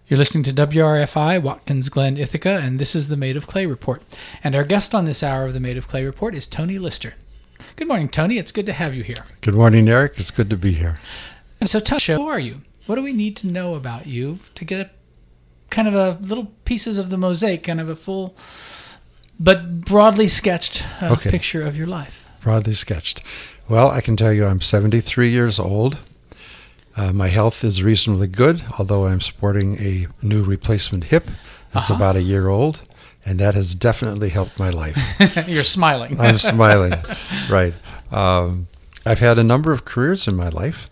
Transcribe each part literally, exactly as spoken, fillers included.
You're listening to W R F I, Watkins Glen, Ithaca, and this is the Made of Clay Report. And our guest on this hour of the Made of Clay Report is Tony Lister. Good morning, Tony. It's good to have you here. Good morning, Eric. It's good to be here. And so, Tony, who are you? What do we need to know about you to get a kind of a little pieces of the mosaic, kind of a full but broadly sketched uh, okay. picture of your life? Broadly sketched. Well, I can tell you I'm seventy-three years old. Uh, my health is reasonably good, although I'm sporting a new replacement hip that's uh-huh. about a year old, and that has definitely helped my life. You're smiling. I'm smiling, right. Um, I've had a number of careers in my life.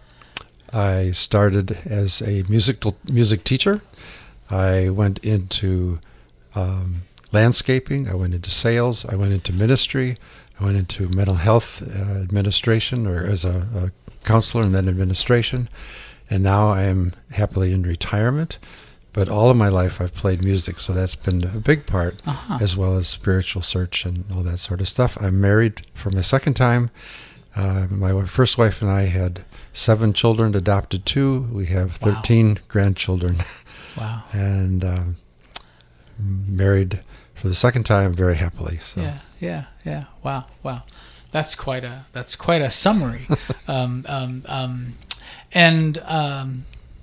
I started as a musical music teacher. I went into um, landscaping. I went into sales. I went into ministry. I went into mental health uh, administration, or as a, a counselor and then administration, and now I am happily in retirement. But all of my life I've played music, so that's been a big part, uh-huh. as well as spiritual search and all that sort of stuff. I'm married for my second time. Uh, my first wife and I had seven children, adopted two. We have thirteen wow. grandchildren. Wow. And um, married for the second time very happily. So. Yeah, yeah, yeah. Wow, wow. That's quite a that's quite a summary, um, um, um, and um,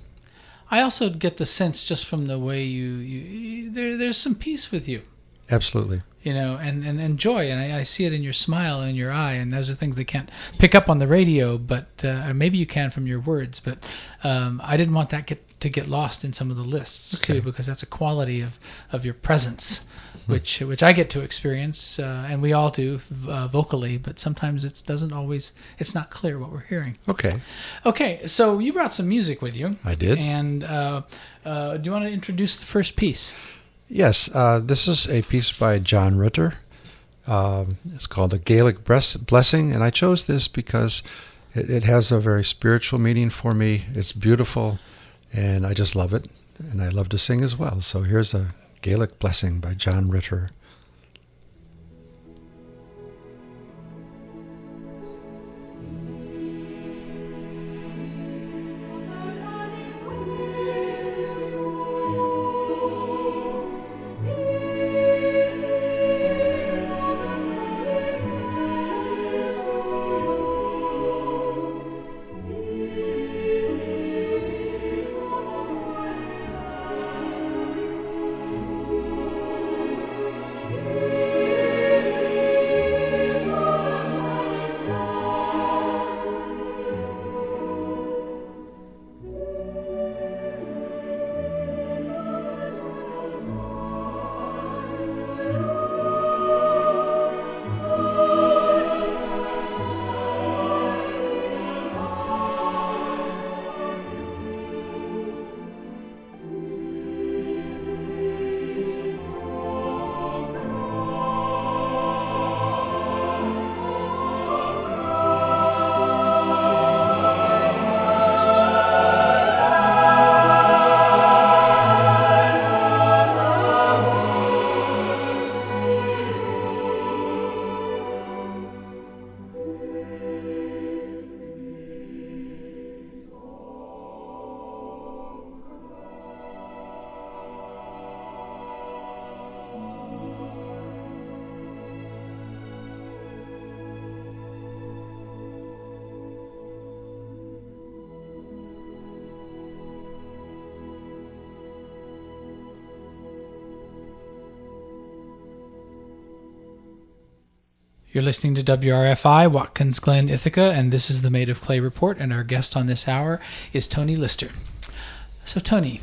I also get the sense just from the way you, you, you there there's some peace with you. Absolutely. You know, and, and, and joy, and I, I see it in your smile and in your eye, and those are things they can't pick up on the radio, but uh, or maybe you can from your words. But um, I didn't want that get to get lost in some of the lists okay. too, because that's a quality of, of your presence. Which which I get to experience, uh, and we all do uh, vocally, but sometimes it doesn't always, it's not clear what we're hearing. Okay. Okay, so you brought some music with you. I did. And uh, uh, do you want to introduce the first piece? Yes, uh, this is a piece by John Ritter. Um, it's called A Gaelic Blessing, and I chose this because it, it has a very spiritual meaning for me. It's beautiful, and I just love it, and I love to sing as well. So here's a Gaelic Blessing by John Ritter. You're listening to W R F I, Watkins Glen, Ithaca, and this is the Made of Clay Report, and our guest on this hour is Tony Lister. So, Tony,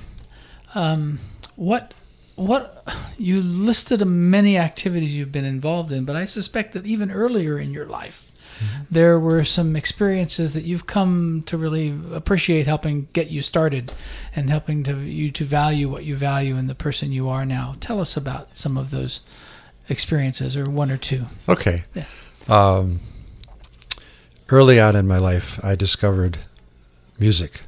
um, what what you listed many activities you've been involved in, but I suspect that even earlier in your life, mm-hmm. there were some experiences that you've come to really appreciate, helping get you started and helping to you to value what you value in the person you are now. Tell us about some of those experiences, or one or two. Okay. Yeah. Um, early on in my life, I discovered music.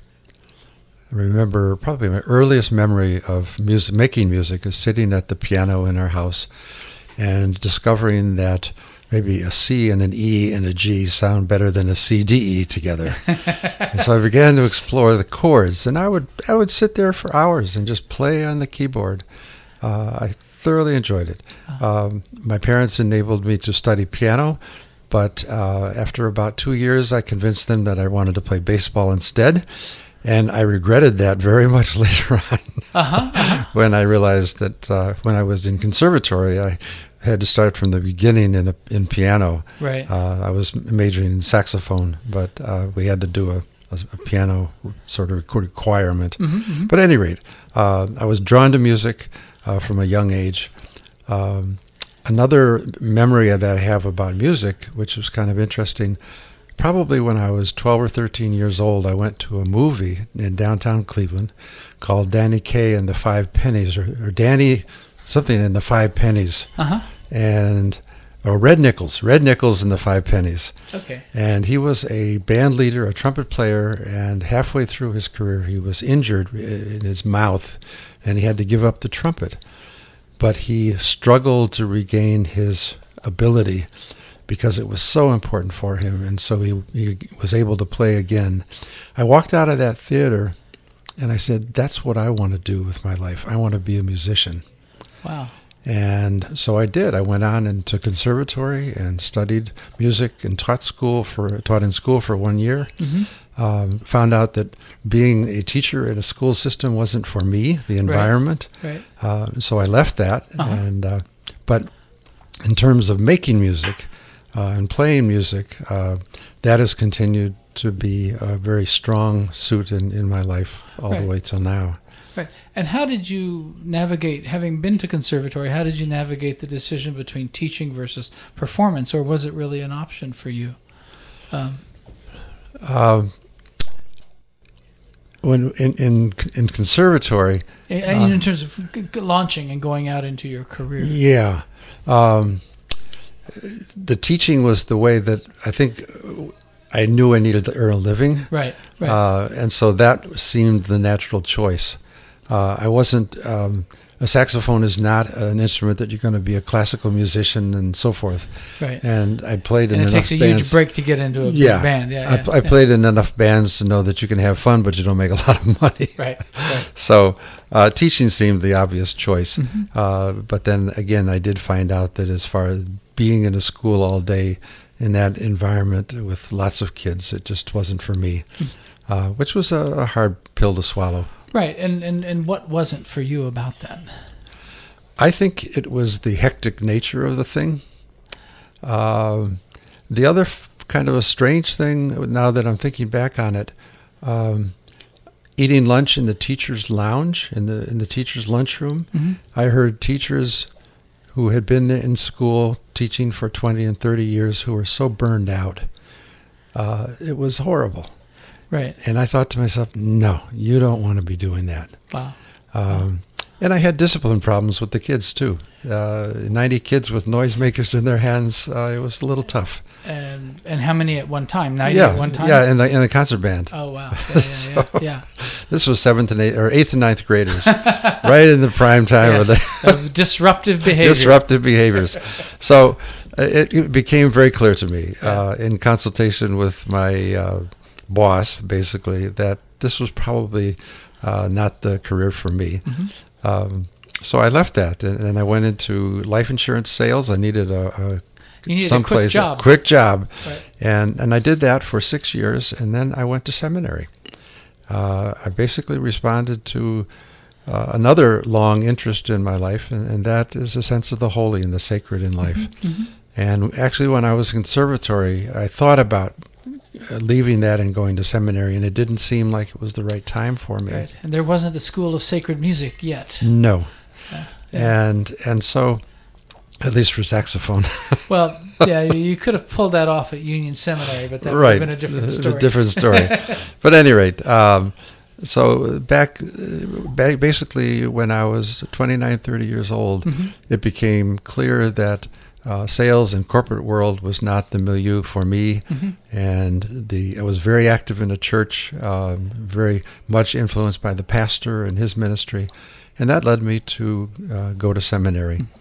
I remember probably my earliest memory of music, making music is sitting at the piano in our house and discovering that maybe a C and an E and a G sound better than a C, D, E together. And so I began to explore the chords, and I would I would sit there for hours and just play on the keyboard. Uh, I thoroughly enjoyed it. Um, my parents enabled me to study piano, but uh, after about two years, I convinced them that I wanted to play baseball instead, and I regretted that very much later on. Uh-huh, uh-huh. When I realized that uh, when I was in conservatory, I had to start from the beginning in a, in piano. Right. Uh, I was majoring in saxophone, but uh, we had to do a, a, a piano sort of requirement. Mm-hmm, mm-hmm. But at any rate, uh, I was drawn to music uh, from a young age. Um, another memory that I have about music, which was kind of interesting, probably when I was twelve or thirteen years old, I went to a movie in downtown Cleveland called Danny Kaye and the Five Pennies, or, or Danny something and the Five Pennies. Uh-huh. And or Red Nichols, Red Nichols and the Five Pennies. Okay. And he was a band leader, a trumpet player, and halfway through his career, he was injured in his mouth, and he had to give up the trumpet. But he struggled to regain his ability because it was so important for him, and so he, he was able to play again. I walked out of that theater, and I said, that's what I want to do with my life. I want to be a musician. Wow. And so I did. I went on into conservatory and studied music and taught school for taught in school for one year. Mm-hmm. Um, found out that being a teacher in a school system wasn't for me, the environment. Right. Right. Uh, so I left that. Uh-huh. And uh, but in terms of making music uh, and playing music, uh, that has continued to be a very strong suit in, in my life all right. the way till now. Right. And how did you navigate, having been to conservatory, how did you navigate the decision between teaching versus performance, or was it really an option for you? Um, um, when in, in in conservatory, in, um, in terms of g- g- launching and going out into your career. Yeah, um, the teaching was the way that I think I knew I needed to earn a living. Right. Right. Uh, and so that seemed the natural choice. Uh, I wasn't. Um, a saxophone is not an instrument that you're going to be a classical musician and so forth. Right. And I played in and it enough takes a bands. huge break to get into a yeah. big band. Yeah. I, yeah, I yeah. played in enough bands to know that you can have fun, but you don't make a lot of money. Right. Right. So uh, teaching seemed the obvious choice. Mm-hmm. Uh, but then again, I did find out that as far as being in a school all day in that environment with lots of kids, it just wasn't for me, mm-hmm. uh, which was a, a hard pill to swallow. Right. And, and, and what wasn't for you about that? I think it was the hectic nature of the thing. Uh, the other f- kind of a strange thing, now that I'm thinking back on it, um, eating lunch in the teacher's lounge, in the in the teacher's lunchroom, mm-hmm. I heard teachers who had been in school teaching for twenty and thirty years who were so burned out. Uh, it was horrible. Right. And I thought to myself, no, you don't want to be doing that. Wow. Um, and I had discipline problems with the kids, too. Uh, ninety kids with noisemakers in their hands, uh, it was a little tough. And and how many at one time? ninety yeah, at one time? Yeah, in the, in the concert band. Oh, wow. Yeah, yeah, so, yeah, yeah. This was seventh and eighth, or eighth and ninth graders, right in the prime time yes, of the of disruptive behavior. disruptive behaviors. So uh, it, it became very clear to me, yeah. uh, in consultation with my uh, boss, basically, that this was probably uh, not the career for me. Mm-hmm. Um, so I left that, and, and I went into life insurance sales. I needed a, a you needed someplace, a quick job. A quick job. Right. And and I did that for six years, and then I went to seminary. Uh, I basically responded to uh, another long interest in my life, and, and that is a sense of the holy and the sacred in life. Mm-hmm. And actually, when I was in conservatory, I thought about leaving that and going to seminary, and it didn't seem like it was the right time for me. Right. And there wasn't a school of sacred music yet. No. Uh, yeah. And and so, at least for saxophone. Well, yeah, you could have pulled that off at Union Seminary, but that would right. have been a different story. A different story. But at any rate, um, so back, back, basically when I was twenty-nine, thirty years old, mm-hmm. it became clear that Uh, sales and corporate world was not the milieu for me, mm-hmm. and the I was very active in a church, um, very much influenced by the pastor and his ministry, and that led me to uh, go to seminary.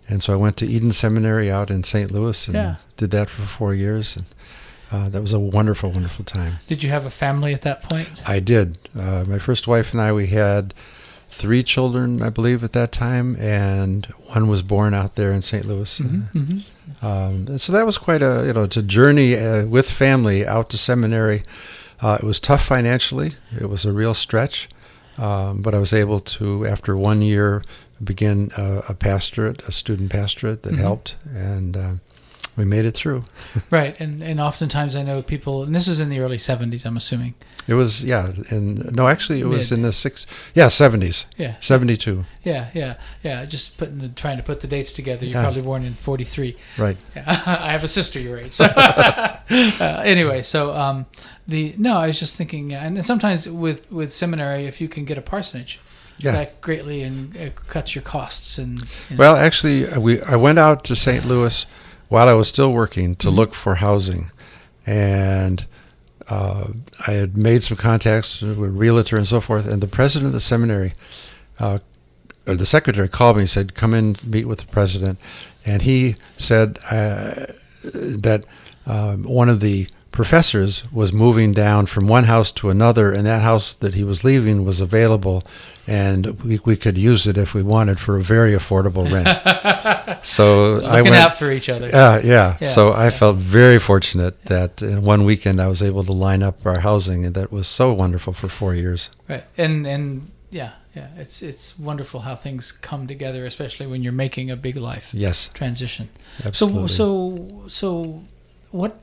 And so I went to Eden Seminary out in Saint Louis and Yeah. did that for four years. And uh, that was a wonderful, wonderful time. Did you have a family at that point? I did. Uh, my first wife and I, we had three children, I believe, at that time, and one was born out there in Saint Louis. Mm-hmm, mm-hmm. Um, so that was quite a, you know, to journey uh, with family out to seminary. Uh, it was tough financially. It was a real stretch. Um, but I was able to, after one year, begin a, a pastorate, a student pastorate that Mm-hmm. helped, and uh, we made it through. Right, and and oftentimes I know people, and this was in the early seventies, I'm assuming. It was, yeah, and no, actually, it was Mid. in the six, yeah, seventies, Yeah, seventy-two, yeah, yeah, yeah. Just putting the trying to put the dates together. You're Yeah. probably born in forty-three. right. Yeah. I have a sister your age. So uh, anyway, so um, the no, I was just thinking, and sometimes with with seminary, if you can get a parsonage, Yeah. that greatly and it cuts your costs. And you know. Well, actually, uh, we I went out to Saint Louis while I was still working to Mhm. look for housing, and uh, I had made some contacts with a realtor and so forth. And the president of the seminary, uh, or the secretary, called me and said, "Come in, meet with the president." And he said uh, that um, one of the professors was moving down from one house to another, and that house that he was leaving was available, and we, we could use it if we wanted for a very affordable rent. So Looking I went out for each other. Uh, yeah. Yeah, So I yeah. felt very fortunate that in one weekend I was able to line up our housing, and that was so wonderful for four years. Right, and and yeah, yeah, it's it's wonderful how things come together, especially when you're making a big life Yes, transition. absolutely. So so so what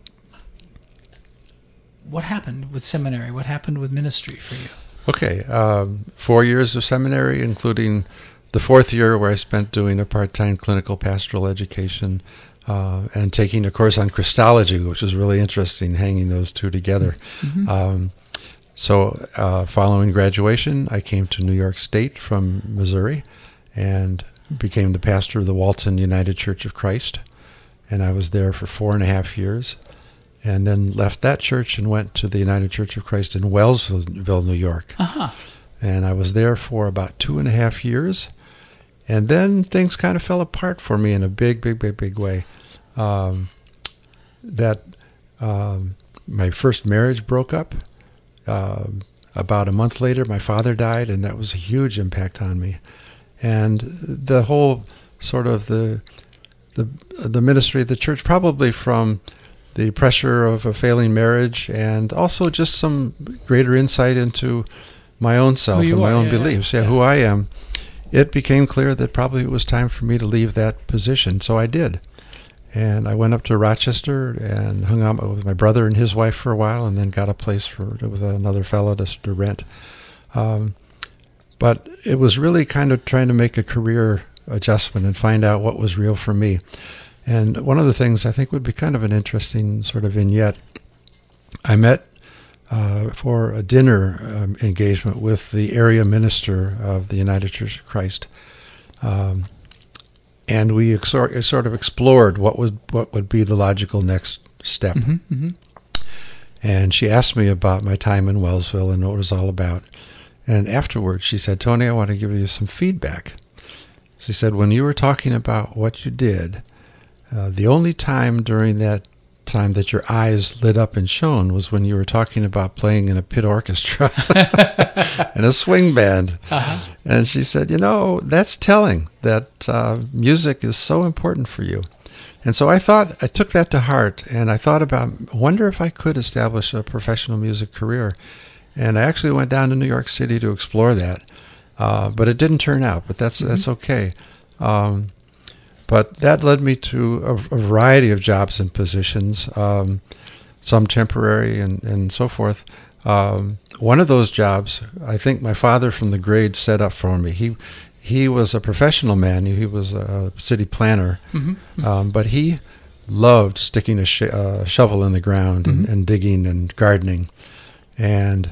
what happened with seminary? What happened with ministry for you? Okay, um, four years of seminary, including the fourth year where I spent doing a part-time clinical pastoral education uh, and taking a course on Christology, which was really interesting, hanging those two together. Mhm. Um, so uh, following graduation, I came to New York State from Missouri and became the pastor of the Walton United Church of Christ. And I was there for four and a half years. And then left that church and went to the United Church of Christ in Wellsville, New York. Uh-huh. And I was there for about two and a half years. And then things kind of fell apart for me in a big, big, big, big way. Um, that um, my first marriage broke up. Um, about a month later, my father died, and that was a huge impact on me. And the whole sort of the the the ministry of the church, probably from the pressure of a failing marriage, and also just some greater insight into my own self Who you and my are, own yeah, beliefs, yeah, yeah, yeah. who I am. It became clear that probably it was time for me to leave that position, so I did. And I went up to Rochester and hung out with my brother and his wife for a while, and then got a place for with another fellow to, to rent. Um, but it was really kind of trying to make a career adjustment and find out what was real for me. And one of the things I think would be kind of an interesting sort of vignette, I met uh, for a dinner um, engagement with the area minister of the United Church of Christ. Um, and we ex- sort of explored what was what would be the logical next step. Mm-hmm, mm-hmm. And she asked me about my time in Wellsville and what it was all about. And afterwards she said, "Tony, I want to give you some feedback." She said, "When you were talking about what you did, uh, the only time during that time that your eyes lit up and shone was when you were talking about playing in a pit orchestra and a swing band." Uh-huh. And she said, "You know, that's telling that uh, music is so important for you." And so I thought, I took that to heart, and I thought about, wonder if I could establish a professional music career. And I actually went down to New York City to explore that, uh, but it didn't turn out. But that's mm-hmm. that's okay. Um, but that led me to a, a variety of jobs and positions, um, some temporary and, and so forth. Um, one of those jobs, I think my father from the grade set up for me. He he was a professional man. He was a city planner, Mm-hmm. um, but he loved sticking a sh- uh, shovel in the ground and, Mm-hmm. and digging and gardening. And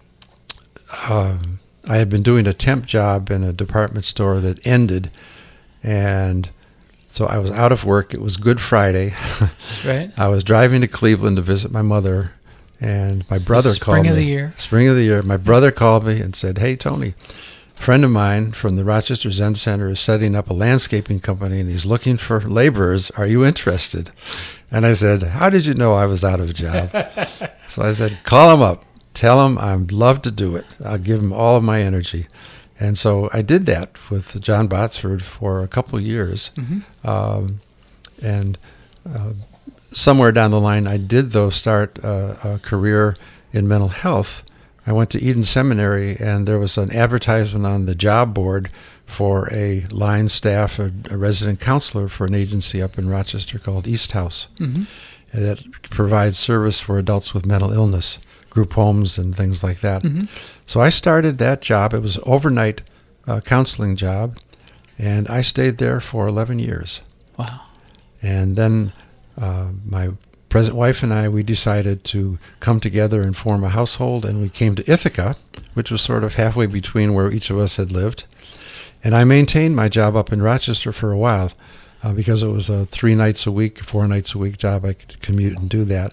um, I had been doing a temp job in a department store that ended, and so I was out of work. It was Good Friday. Right. I was driving to Cleveland to visit my mother, and my It's the brother spring called me. of the year. Spring of the year. My brother called me and said, "Hey, Tony, a friend of mine from the Rochester Zen Center is setting up a landscaping company, and he's looking for laborers. Are you interested? And I said, how did you know I was out of a job? So I said, call him up. Tell him I'd love to do it. I'll give him all of my energy. And so I did that with John Botsford for a couple of years. Mm-hmm. Um, and uh, somewhere down the line, I did, though, start a, a career in mental health. I went to Eden Seminary, and there was an advertisement on the job board for a line staff, a, a resident counselor for an agency up in Rochester called East House, mm-hmm. that provides service for adults with mental illness, group homes and things like that. Mm-hmm. So I started that job. It was an overnight uh, counseling job, and I stayed there for eleven years. Wow. And then uh, my present wife and I, we decided to come together and form a household, and we came to Ithaca, which was sort of halfway between where each of us had lived. And I maintained my job up in Rochester for a while uh, because it was a three nights a week, four nights a week job. I could commute and do that.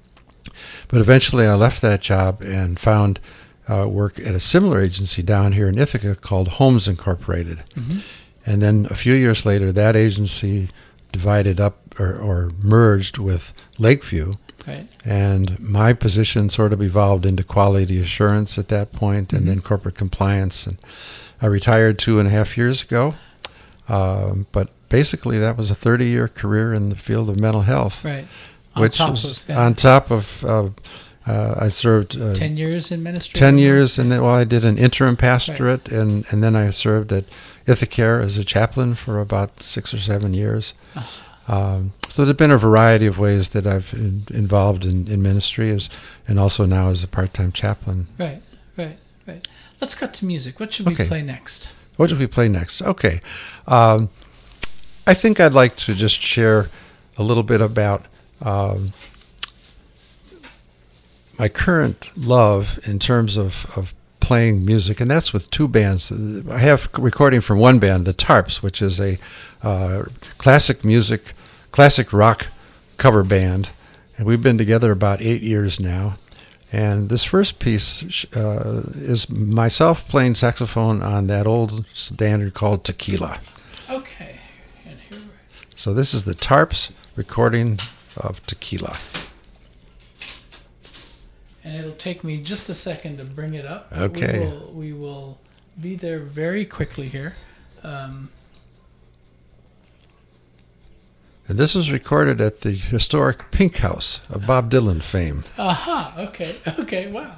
But eventually I left that job and found uh, work at a similar agency down here in Ithaca called Homes Incorporated. Mm-hmm. And then a few years later, that agency divided up or, or merged with Lakeview. Right. And my position sort of evolved into quality assurance at that point, and mm-hmm. then corporate compliance. And I retired two and a half years ago. Um, but basically, that was a thirty-year career in the field of mental health. Right. On Which top was of, yeah. on top of, uh, uh, I served uh, ten years in ministry. Ten years, and then well, I did an interim pastorate, right. and, and then I served at Ithacare as a chaplain for about six or seven years. Oh. Um, so there've been a variety of ways that I've been involved in, in ministry, as and also now as a part-time chaplain. Right, right, right. Let's cut to music. What should we okay. play next? What should we play next? Okay, um, I think I'd like to just share a little bit about um, my current love in terms of, of playing music, and that's with two bands. I have recording from one band, the Tarps, which is a uh, classic music, classic rock cover band, and we've been together about eight years now. And this first piece uh, is myself playing saxophone on that old standard called Tequila. Okay. And here we're... So this is the Tarps recording of Tequila. And it'll take me just a second to bring it up. Okay. We will, we will be there very quickly here. Um, and this was recorded at the historic Pink House of Bob Dylan fame. Aha, uh-huh. okay, okay, wow.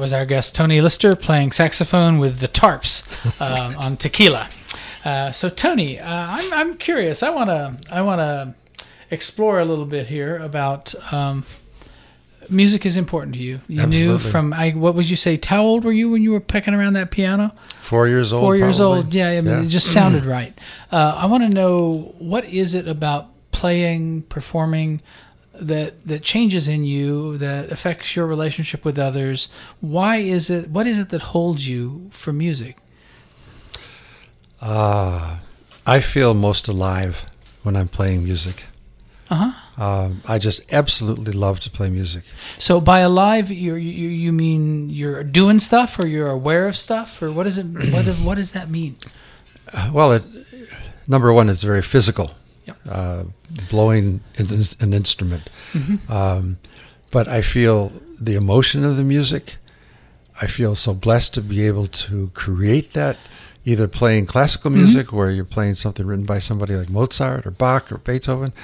was our guest, Tony Lister, playing saxophone with the Tarps um, on Tequila. Uh, so, Tony, uh, I'm I'm curious. I wanna I wanna explore a little bit here about um, music is important to you. You Absolutely. knew from I what would you say? How old were you when you were pecking around that piano? Four years old. Four years probably. old. Yeah, I mean, Yeah. it just sounded right. Uh, I want to know, what is it about playing, performing, that that changes in you, that affects your relationship with others? Why is it? What is it that holds you for music? Uh, I feel most alive when I'm playing music. Uh huh. Um, I just absolutely love to play music. So by alive, you you you mean you're doing stuff, or you're aware of stuff, or what is it? What does, what does that mean? Uh, well, it, number one, it's very physical. Yep. Uh, blowing an, an instrument. Mm-hmm. Um, but I feel the emotion of the music. I feel so blessed to be able to create that, either playing classical music, mm-hmm. where you're playing something written by somebody like Mozart or Bach or Beethoven,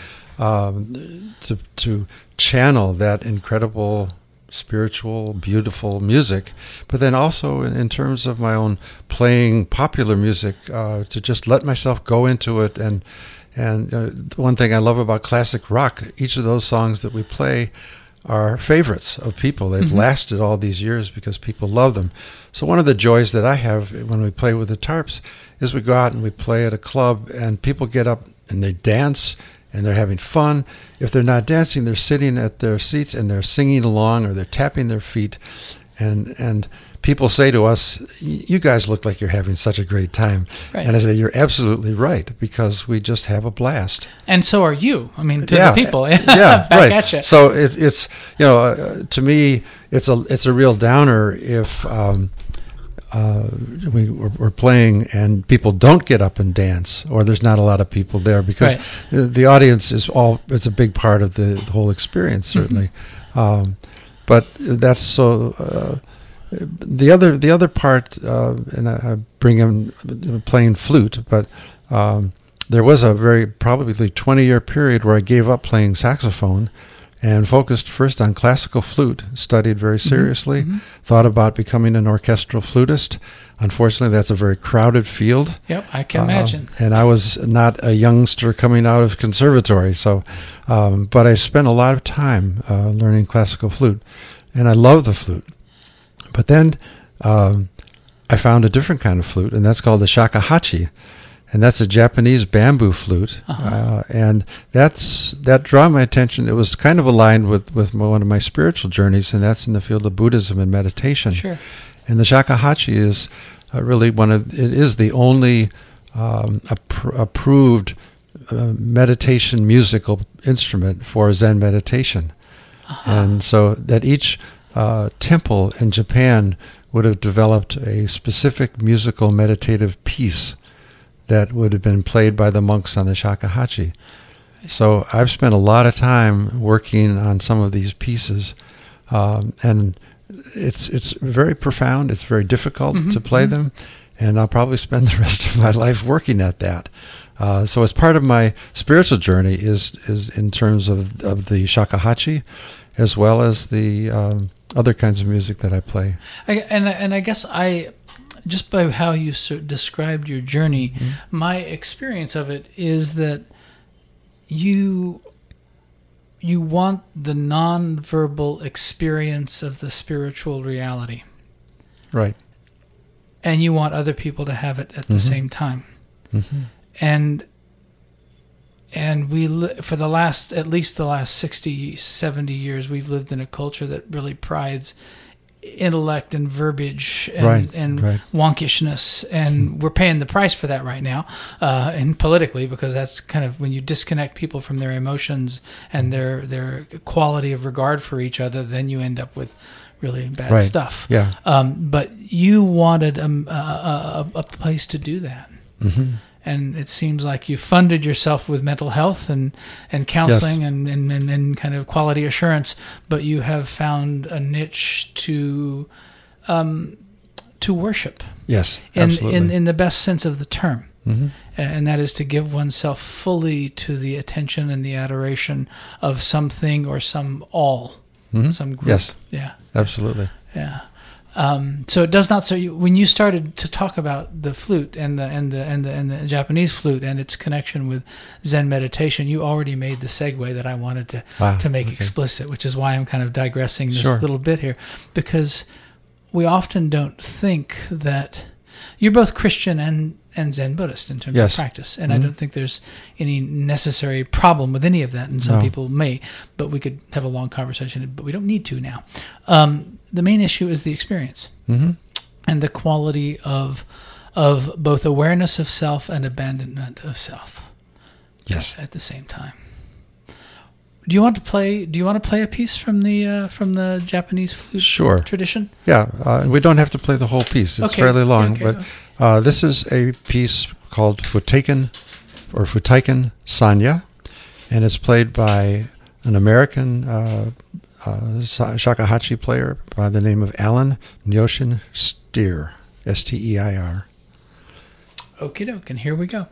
um, to to channel that incredible, spiritual, beautiful music. But then also in, in terms of my own playing popular music, uh, to just let myself go into it. And and uh, one thing I love about classic rock, each of those songs that we play are favorites of people. They've mm-hmm. lasted all these years because people love them. So one of the joys that I have when we play with the Tarps is we go out and we play at a club, and people get up and they dance and they're having fun. If they're not dancing, they're sitting at their seats and they're singing along, or they're tapping their feet. And and people say to us, "You guys look like you're having such a great time." Right. And I say, "You're absolutely right, because we just have a blast." And so are you. I mean, to yeah, the people. yeah, Back right. at you. So it, it's you know, uh, to me, it's a it's a real downer if um, uh, we, we're, we're playing and people don't get up and dance, or there's not a lot of people there, because Right. the, the audience is all it's a big part of the, the whole experience, certainly. Mm-hmm. Um, but that's so. Uh, The other, the other part, uh, and I, I bring in playing flute, but um, there was a very probably twenty-year period where I gave up playing saxophone and focused first on classical flute, studied very seriously, Mm-hmm. thought about becoming an orchestral flutist. Unfortunately, that's a very crowded field. Yep, I can imagine. Uh, and I was not a youngster coming out of conservatory, so, um, but I spent a lot of time uh, learning classical flute, and I love the flute. But then um, I found a different kind of flute, and that's called the shakuhachi, and that's a Japanese bamboo flute. Uh-huh. Uh, and that's that drew my attention. It was kind of aligned with, with my, one of my spiritual journeys, and that's in the field of Buddhism and meditation. Sure. And the shakuhachi is uh, really one of, it is the only um, appro- approved uh, meditation musical instrument for Zen meditation. Uh-huh. And so that each Uh, temple in Japan would have developed a specific musical meditative piece that would have been played by the monks on the shakuhachi. So I've spent a lot of time working on some of these pieces, um, and it's it's very profound. It's very difficult mm-hmm, to play mm-hmm. them, and I'll probably spend the rest of my life working at that. Uh, so as part of my spiritual journey is is in terms of, of the shakuhachi, as well as the um, other kinds of music that I play. I, and and I guess I, just by how you sort of described your journey, mm-hmm. my experience of it is that you you want the nonverbal experience of the spiritual reality, right? And you want other people to have it at the mm-hmm. same time, mm-hmm. and. And we, li- for the last, at least the last sixty, seventy years, we've lived in a culture that really prides intellect and verbiage and, right, and right. wonkishness. And we're paying the price for that right now, uh, and politically, because that's kind of when you disconnect people from their emotions and their, their quality of regard for each other, then you end up with really bad right. stuff. Yeah. Um, but you wanted a, a, a, a place to do that. Mm-hmm. And it seems like you funded yourself with mental health and, and counseling yes. and, and, and, and kind of quality assurance, but you have found a niche to um, to worship. Yes, in, absolutely. In, in the best sense of the term. Mm-hmm. And that is to give oneself fully to the attention and the adoration of something or some all, mm-hmm. some group. Yes, yeah, absolutely. Yeah. Um, so it does not. So you, when you started to talk about the flute and the and the and the and the Japanese flute and its connection with Zen meditation, you already made the segue that I wanted to wow, to make okay. explicit, which is why I'm kind of digressing this Sure. little bit here, because we often don't think that you're both Christian and and Zen Buddhist in terms Yes. of practice, and Mm-hmm. I don't think there's any necessary problem with any of that. And some No. people may, but we could have a long conversation, but we don't need to now. Um, the main issue is the experience Mm-hmm. and the quality of of both awareness of self and abandonment of self Yes. at the same time. Do you want to play? Do you want to play a piece from the uh, from the Japanese flute Sure. tradition? Yeah, uh, we don't have to play the whole piece. It's Okay. fairly long, Okay, but okay. uh, this is a piece called Futeiken or Futeiken Sanya, and it's played by an American uh, uh, sa- shakuhachi player by the name of Alan Nyoshin Steir, S T E I R. Okie doke, and here we go.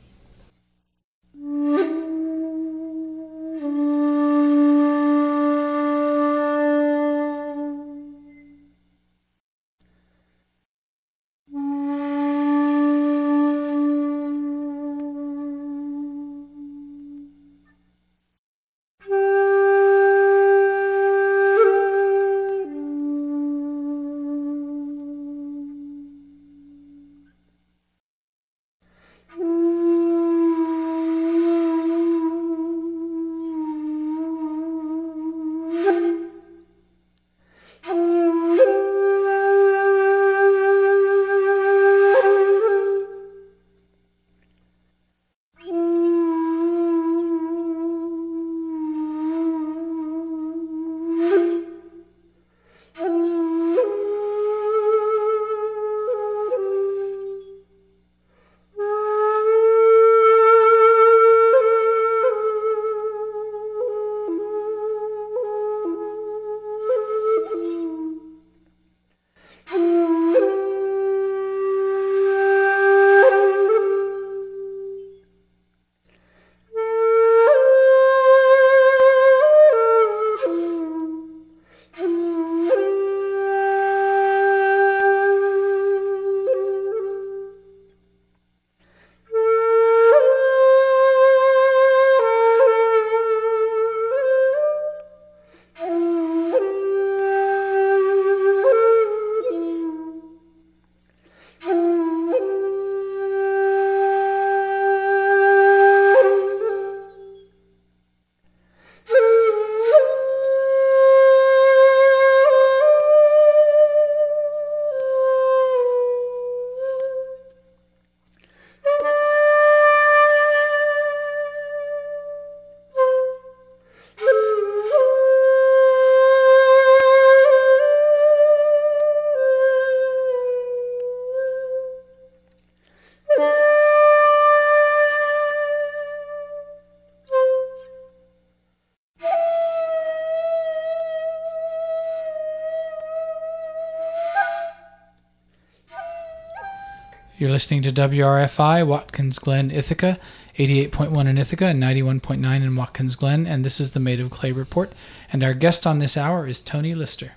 You're listening to W R F I, Watkins Glen, Ithaca, eighty-eight point one in Ithaca and ninety-one point nine in Watkins Glen, and this is the Made of Clay Report. And our guest on this hour is Tony Lister.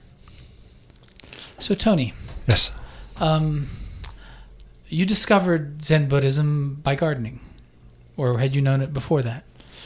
So, Tony. Yes. Um, you discovered Zen Buddhism by gardening, or had you known it before that?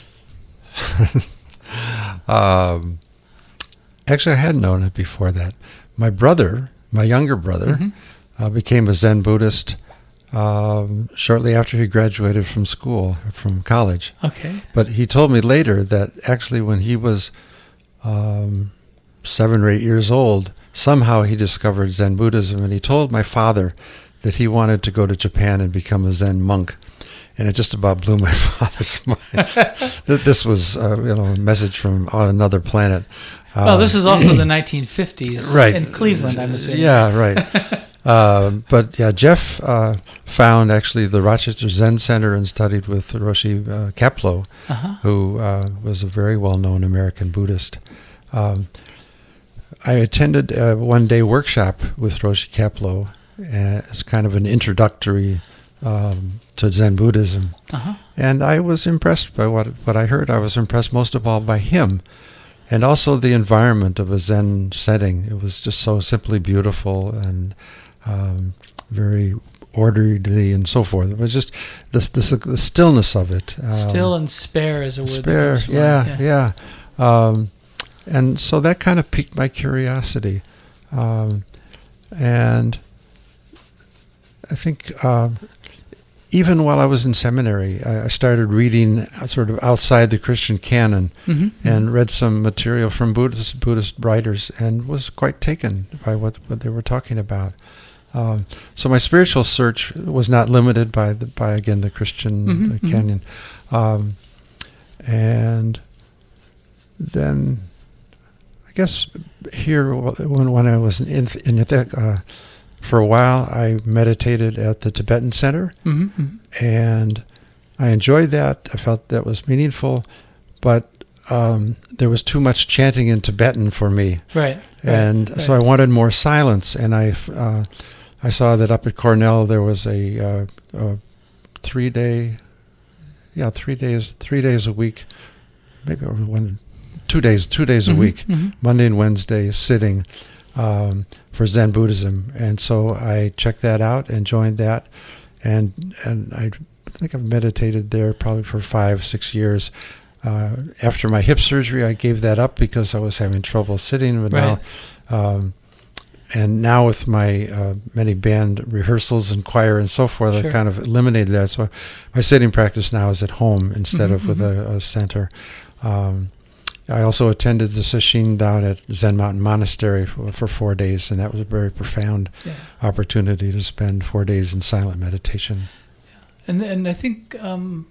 um, actually, I had known it before that. My brother, my younger brother, Mm-hmm. uh, became a Zen Buddhist um, shortly after he graduated from school, from college. Okay. But he told me later that actually when he was um, seven or eight years old, somehow he discovered Zen Buddhism, and he told my father that he wanted to go to Japan and become a Zen monk. And it just about blew my father's mind. That this was, uh, you know, a message from on another planet. Uh, Well, this is also the nineteen fifties right. in Cleveland, I'm assuming. Yeah, right. uh, but yeah, Jeff uh, found actually the Rochester Zen Center and studied with Roshi uh, Kapleau, Uh-huh. who uh, was a very well-known American Buddhist. Um, I attended a one-day workshop with Roshi Kapleau uh, as kind of an introductory um, to Zen Buddhism. Uh-huh. And I was impressed by what what I heard. I was impressed most of all by him. and also the environment of a Zen setting. It was just so simply beautiful and um, very orderly and so forth. It was just this, this the stillness of it. Um, Still and spare is a word. Spare, that yeah, yeah. yeah. Um, and so that kind of piqued my curiosity. Um, and I think uh, even while I was in seminary, I, I started reading sort of outside the Christian canon Mm-hmm. and read some material from Buddhist Buddhist writers and was quite taken by what, what they were talking about. Um, so my spiritual search was not limited by the, by again the Christian Mm-hmm, uh, canon, um, and then I guess here when when I was in in uh, for a while I meditated at the Tibetan Center, Mm-hmm. and I enjoyed that. I felt that was meaningful, but um, there was too much chanting in Tibetan for me, Right. and right, so right. I wanted more silence, and I. Uh, I saw that up at Cornell there was a, uh, a three day, yeah, three days, three days a week, maybe one, two days, two days Mm-hmm, a week, mm-hmm. Monday and Wednesday sitting um, for Zen Buddhism, and so I checked that out and joined that, and and I think I've meditated there probably for five, six years. Uh, after my hip surgery, I gave that up because I was having trouble sitting, but Right. now. Um, And now with my uh, many band rehearsals and choir and so forth, Sure. I've kind of eliminated that. So my sitting practice now is at home instead Mhm, of with mhm. a, a center. Um, I also attended the sesshin down at Zen Mountain Monastery for, for four days, and that was a very profound Yeah. opportunity to spend four days in silent meditation. And and I think um,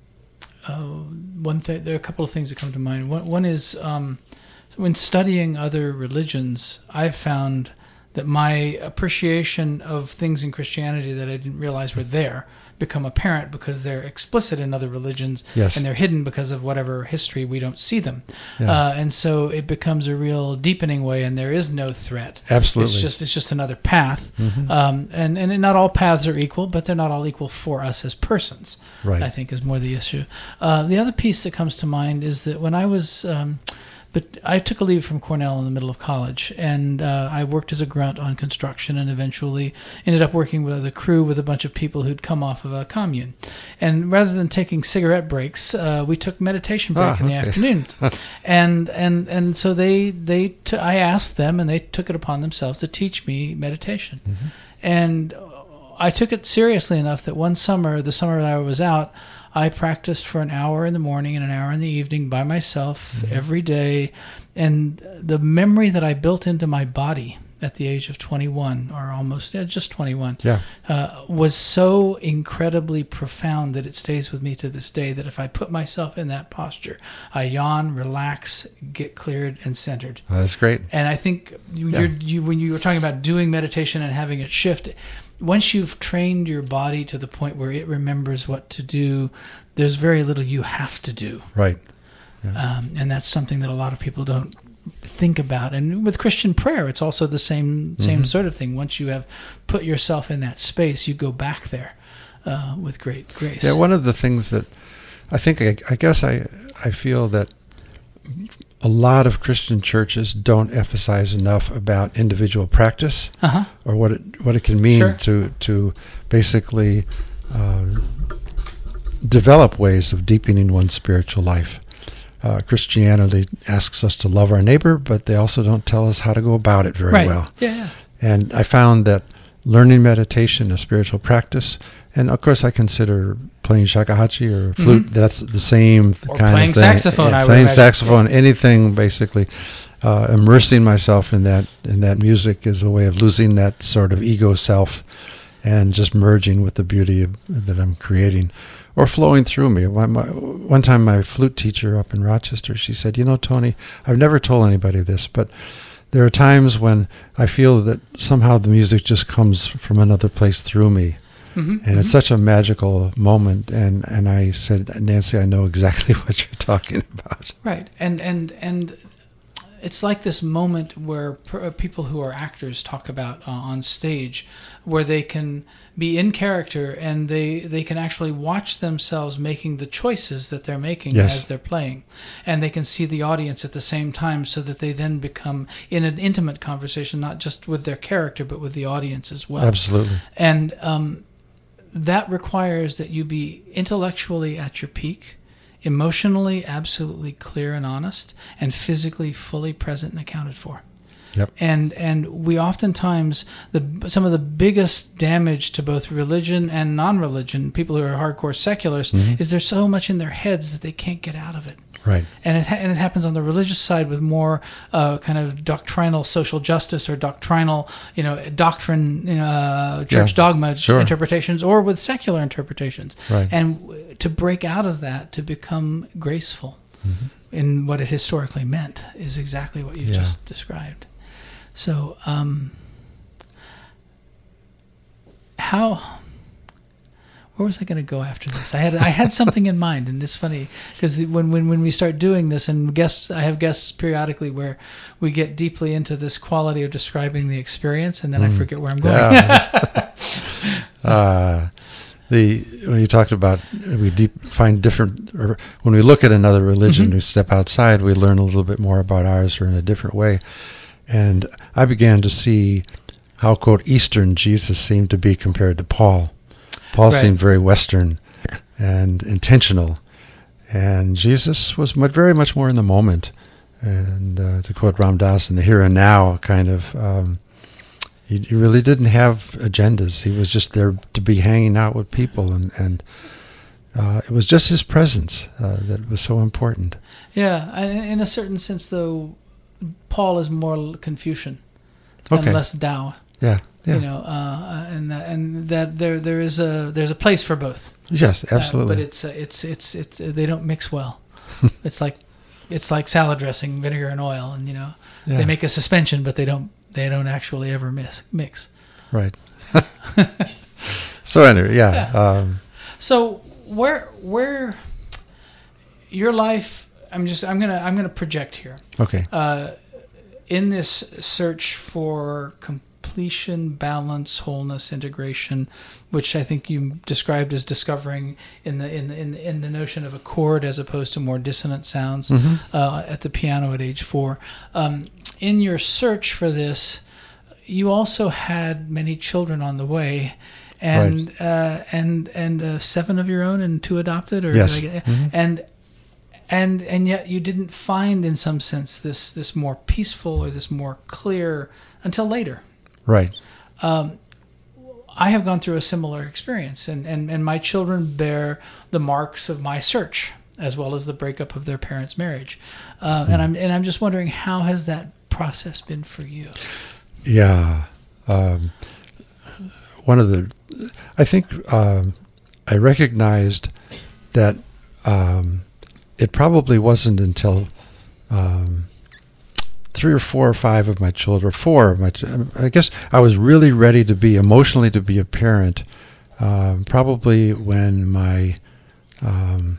uh, one thing, there are a couple of things that come to mind. One, one is um, when studying other religions, I've found that my appreciation of things in Christianity that I didn't realize were there become apparent because they're explicit in other religions, Yes. and they're hidden because of whatever history we don't see them. Yeah. Uh, and so it becomes a real deepening way, and there is no threat. Absolutely. It's just it's just another path. Mhm. Um, and, and not all paths are equal, but they're not all equal for us as persons, Right. I think is more the issue. Uh, the other piece that comes to mind is that when I was, um, but I took a leave from Cornell in the middle of college, and uh, I worked as a grunt on construction, and eventually ended up working with a crew with a bunch of people who'd come off of a commune. And rather than taking cigarette breaks, uh, we took meditation break Ah, in the okay. afternoons. and and and so they they t- I asked them, and they took it upon themselves to teach me meditation. Mm-hmm. And I took it seriously enough that one summer, the summer that I was out, I practiced for an hour in the morning and an hour in the evening by myself Mm-hmm. every day. And the memory that I built into my body at the age of twenty-one, or almost yeah, just twenty-one, Yeah. uh, was so incredibly profound that it stays with me to this day, that if I put myself in that posture, I yawn, relax, get cleared and centered. Oh, that's great. And I think you, Yeah. you're, you, when you were talking about doing meditation and having it shift, once you've trained your body to the point where it remembers what to do, there's very little you have to do. Right. Um, and that's something that a lot of people don't think about. And with Christian prayer, it's also the same same Mm-hmm. sort of thing. Once you have put yourself in that space, you go back there uh, with great grace. Yeah, one of the things that I think, I, I guess I, I feel that a lot of Christian churches don't emphasize enough about individual practice Uh-huh. or what it what it can mean Sure. to to basically uh, develop ways of deepening one's spiritual life. Uh, Christianity asks us to love our neighbor, but they also don't tell us how to go about it very Right. well. Yeah, yeah. And I found that learning meditation, a spiritual practice, and of course I consider playing shakuhachi or flute, that's the same th- Or kind playing of thing. saxophone, Yeah, I would playing imagine. saxophone, anything basically. Uh, immersing myself in that in that music is a way of losing that sort of ego self and just merging with the beauty of, that I'm creating, or flowing through me. One, my, one time my flute teacher up in Rochester, she said, you know, Tony, I've never told anybody this, but there are times when I feel that somehow the music just comes from another place through me. Mm-hmm. And it's such a magical moment. And, and I said, Nancy, I know exactly what you're talking about. Right, and and and it's like this moment where per, people who are actors talk about uh, on stage, where they can be in character and they, they can actually watch themselves making the choices that they're making Yes. as they're playing. And they can see the audience at the same time, so that they then become in an intimate conversation, not just with their character, but with the audience as well. Absolutely. And um, that requires that you be intellectually at your peak, emotionally absolutely clear and honest, and physically fully present and accounted for. Yep. And and we oftentimes, the some of the biggest damage to both religion and non-religion, people who are hardcore seculars, Mhm. is there's so much in their heads that they can't get out of it. Right. And it ha- and it happens on the religious side with more uh, kind of doctrinal social justice or doctrinal, you know, doctrine, you know, uh, church Yeah, dogma sure. interpretations, or with secular interpretations. Right. And w- to break out of that, to become graceful Mhm. in what it historically meant, is exactly what you Yeah. just described. So, um, how? Where was I going to go after this? I had I had something in mind, and it's funny because when, when when we start doing this, and guests, I have guests periodically where we get deeply into this quality of describing the experience, and then I Mm. forget where I'm going. Yeah. uh, the when you talked about we deep, find different, or when we look at another religion, Mhm. we step outside, we learn a little bit more about ours, or in a different way. And I began to see how, quote, Eastern Jesus seemed to be compared to Paul. Paul Right. seemed very Western and intentional, and Jesus was mu- very much more in the moment. And uh, to quote Ram Dass, in the here and now, kind of, um, he, he really didn't have agendas. He was just there to be hanging out with people, and, and uh, it was just his presence uh, that was so important. Yeah, and in a certain sense, though, Paul is more Confucian Okay. and less Tao. Yeah, yeah. You know, uh, and that, and that there there is a there's a place for both. Yes, Uh, absolutely. but it's uh, it's it's it's uh, they don't mix well. It's like it's like salad dressing, vinegar and oil, and you know yeah. they make a suspension, but they don't they don't actually ever mix mix. Right. So anyway, yeah. Yeah. Um, So where where your life? I'm just I'm gonna I'm gonna project here. okay. Uh, in this search for completion, balance, wholeness, integration, which I think you described as discovering in the in the, in the, in the notion of a chord as opposed to more dissonant sounds Mhm. uh, at the piano at age four. Um, in your search for this, you also had many children on the way, and uh, and and uh, seven of your own and two adopted, or Yes. did I get- Mhm. and. And and yet you didn't find, in some sense, this this more peaceful or this more clear until later. Right. Um, I have gone through a similar experience, and, and, and my children bear the marks of my search, as well as the breakup of their parents' marriage. Uh, and I'm and I'm just wondering, how has that process been for you? Yeah. Um, one of the, I think um, I recognized that um, it probably wasn't until um, three or four or five of my children, four of my, ch- I guess I was really ready to be, emotionally to be a parent, um, probably when my um,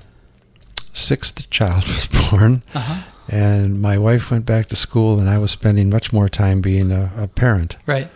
sixth child was born. Uh-huh. And my wife went back to school, and I was spending much more time being a, a parent. Right.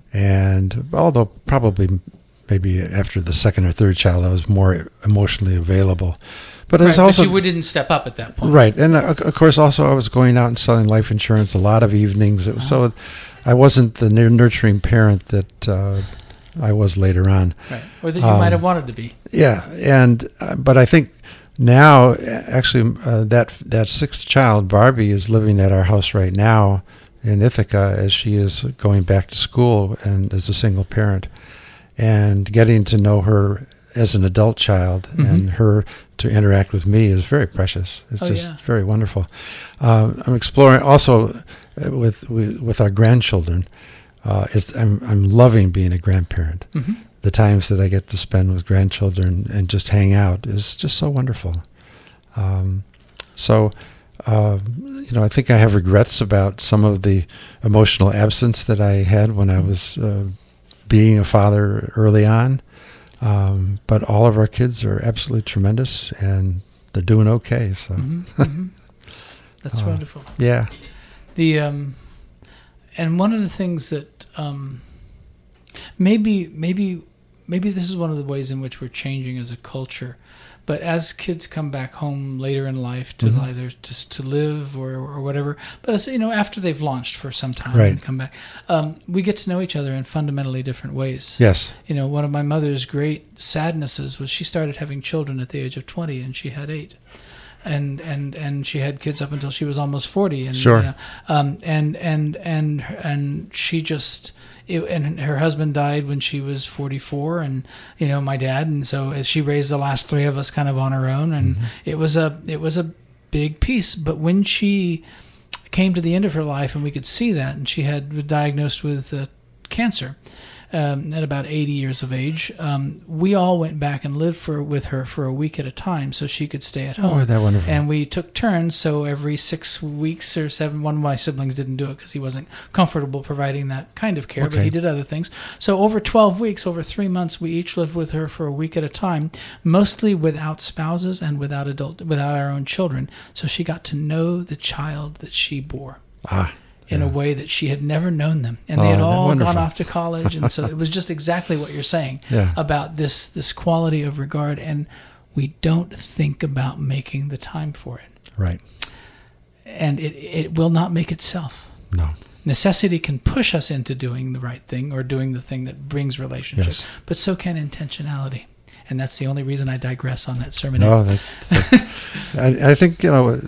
And although probably maybe after the second or third child, I was more emotionally available. But I Right, was also but you didn't step up at that point. right, and uh, of course, also I was going out and selling life insurance a lot of evenings. It was, So I wasn't the nur- nurturing parent that uh, I was later on. Right. Or that you Um, might have wanted to be. Yeah, and uh, but I think now, actually, uh, that that sixth child, Barbie, is living at our house right now in Ithaca as she is going back to school and as a single parent, and getting to know her as an adult child Mhm. and her to interact with me is very precious. It's Oh, just yeah. very wonderful. Um, I'm exploring also uh, with with, with our grandchildren. Uh, it's, I'm I'm loving being a grandparent. Hmm. The times that I get to spend with grandchildren and just hang out is just so wonderful. Um, so, uh, you know, I think I have regrets about some of the emotional absence that I had when I was uh, being a father early on. Um, but all of our kids are absolutely tremendous, and they're doing okay. So, Hmm. Hmm. That's Uh, wonderful. yeah. The um, and one of the things that um, maybe maybe maybe this is one of the ways in which we're changing as a culture. But as kids come back home later in life to mm-hmm. either just to live or, or whatever, but as, you know, after they've launched for some time right. and come back, um, we get to know each other in fundamentally different ways. Yes. You know, one of my mother's great sadnesses was she started having children at the age of twenty, and she had eight. And, and and she had kids up until she was almost forty. And, sure. You know, um, and and and and she just it, and her husband died when she was forty-four, and you know my dad, and so she raised the last three of us kind of on her own, and mm-hmm. it was a it was a big piece. But when she came to the end of her life, and we could see that, and she had was diagnosed with uh, cancer. Um, at about eighty years of age, um, we all went back and lived for with her for a week at a time, so she could stay at home. Oh, that wonderful! And we took turns. So every six weeks or seven, one of my siblings didn't do it because he wasn't comfortable providing that kind of care, okay. but he did other things. So over twelve weeks, over three months, we each lived with her for a week at a time, mostly without spouses and without adult, without our own children. So she got to know the child that she bore. Ah. In yeah. a way that she had never known them, and they oh, had all wonderful. gone off to college, and so it was just exactly what you're saying yeah. about this this quality of regard, and we don't think about making the time for it. Right. And it it will not make itself. No. Necessity can push us into doing the right thing or doing the thing that brings relationship, yes. but so can intentionality. And that's the only reason I digress on that sermon. No, that, I, I think, you know,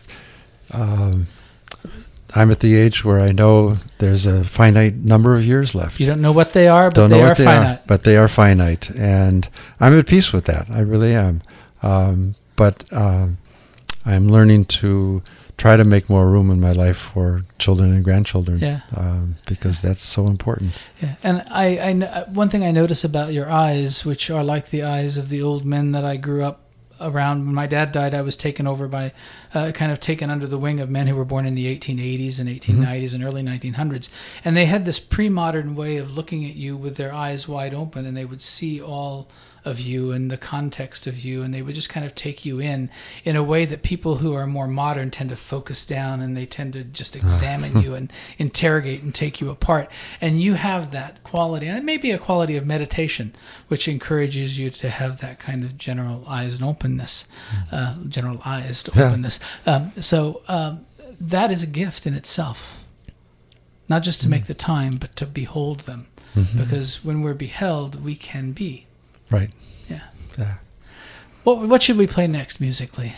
um, I'm at the age where I know there's a finite number of years left. You don't know what they are, but don't they know are what they finite. Are, but they are finite, and I'm at peace with that. I really am. Um, but um, I'm learning to try to make more room in my life for children and grandchildren. Yeah. Um, because that's so important. Yeah, and I, I, one thing I notice about your eyes, which are like the eyes of the old men that I grew up around. When my dad died, I was taken over by, uh, kind of taken under the wing of men who were born in the eighteen eighties and eighteen nineties mm-hmm. and early nineteen hundreds. And they had this pre-modern way of looking at you with their eyes wide open, and they would see all of you and the context of you, and they would just kind of take you in in a way that people who are more modern tend to focus down, and they tend to just examine you and interrogate and take you apart. And you have that quality, and it may be a quality of meditation, which encourages you to have that kind of generalized openness, uh, generalized yeah. openness. Um, so um, that is a gift in itself, not just to mm-hmm. make the time, but to behold them, mm-hmm. because when we're beheld, we can be. Right. Yeah. Yeah. What What should we play next musically?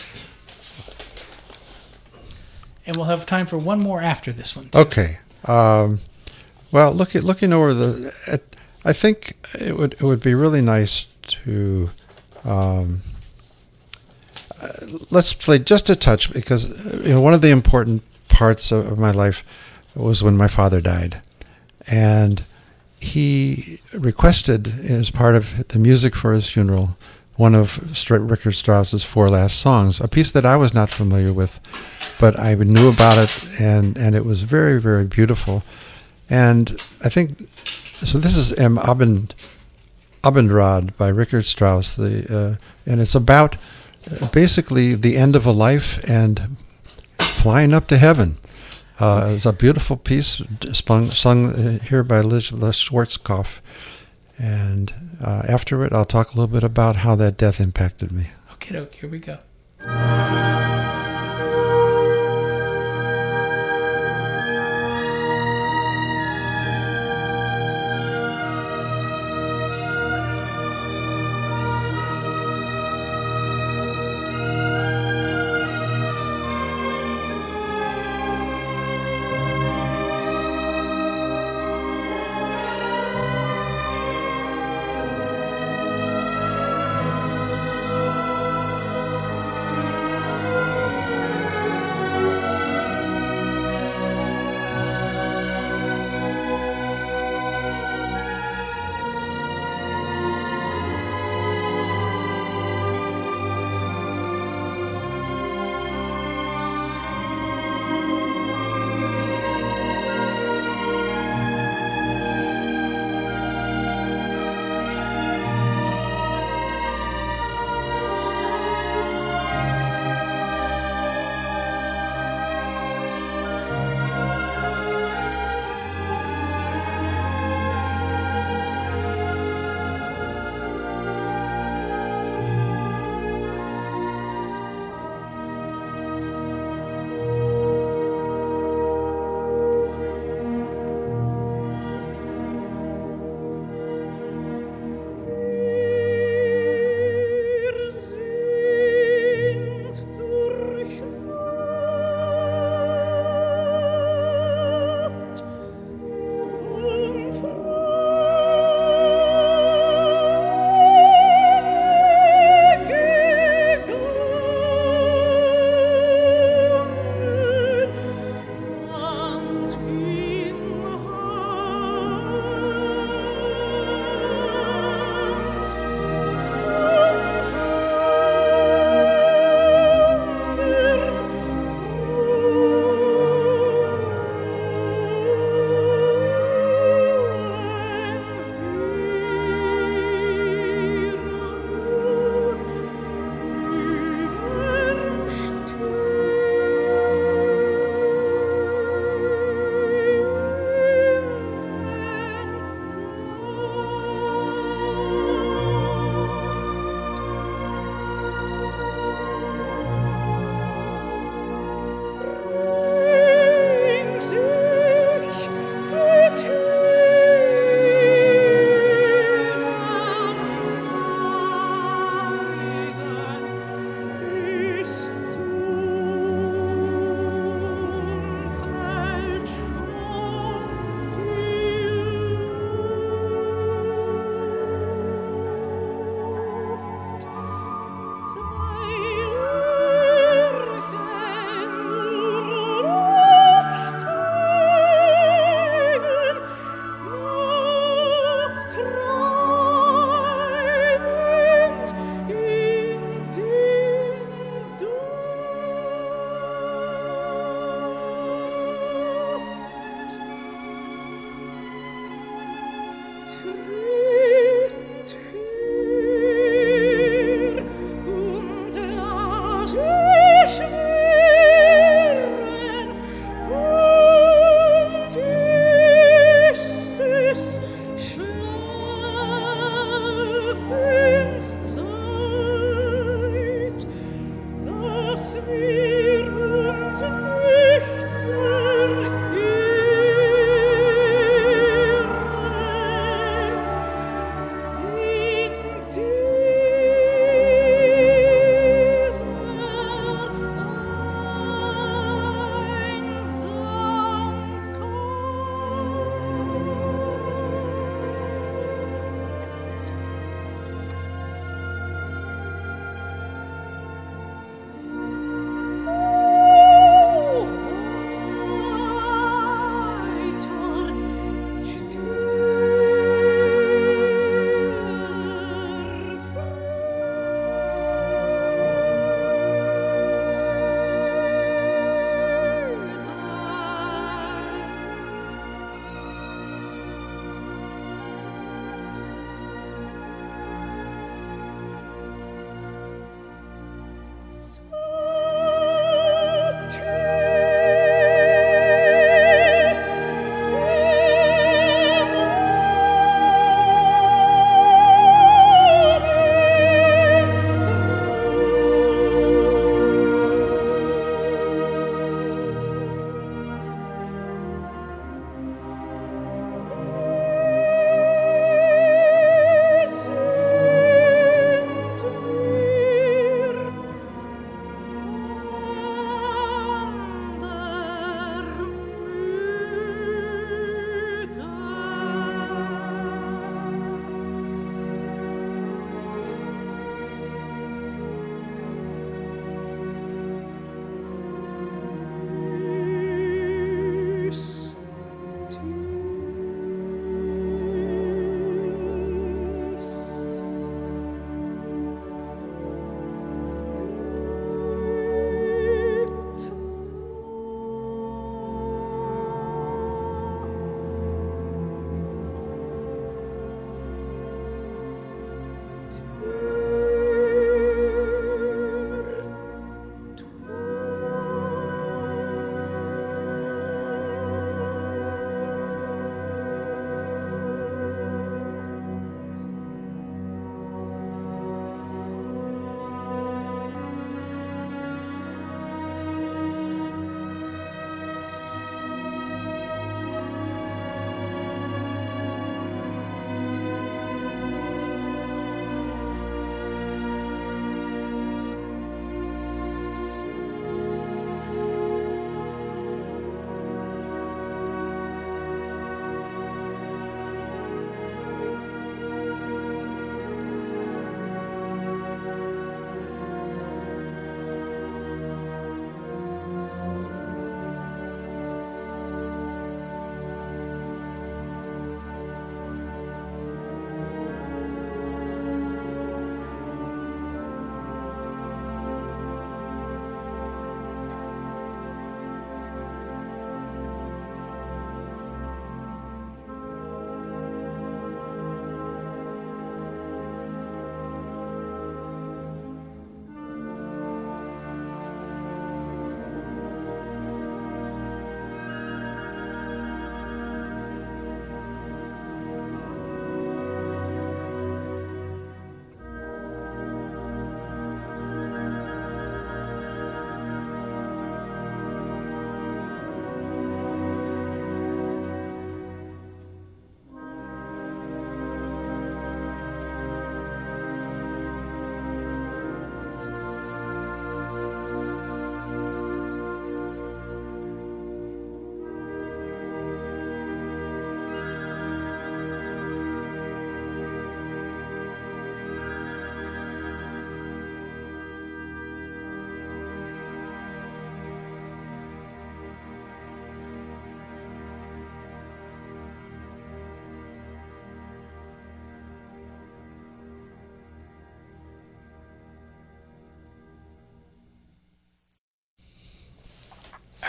And we'll have time for one more after this one, too. Okay. Um, well, look at, looking over the, at, I think it would it would be really nice to um, uh, let's play just a touch, because you know one of the important parts of, of my life was when my father died, and he requested as part of the music for his funeral one of Richard Strauss's four last songs, a piece that I was not familiar with, but I knew about it, and, and it was very, very beautiful. And I think, so this is Am Abend, Abendrad by Richard Strauss, the, uh, and it's about uh, basically the end of a life and flying up to heaven. Uh, okay. It's a beautiful piece sung, sung here by Elizabeth Schwarzkopf. And uh, after it, I'll talk a little bit about how that death impacted me. Okay, doke, here we go.